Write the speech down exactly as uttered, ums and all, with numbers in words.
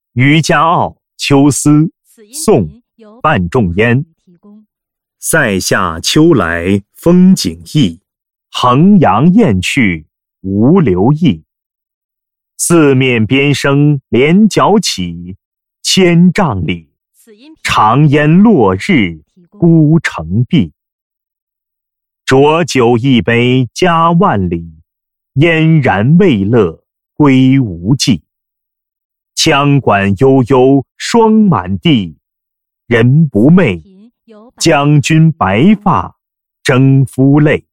渔家傲·秋思，宋·范仲淹。塞下秋来风景异，衡阳雁去无留意。四面边声连角起，千丈里，长烟落日孤城闭。浊酒一杯家万里，燕然未勒归无计。羌管悠悠霜满地，人不寐，将军白发征夫泪。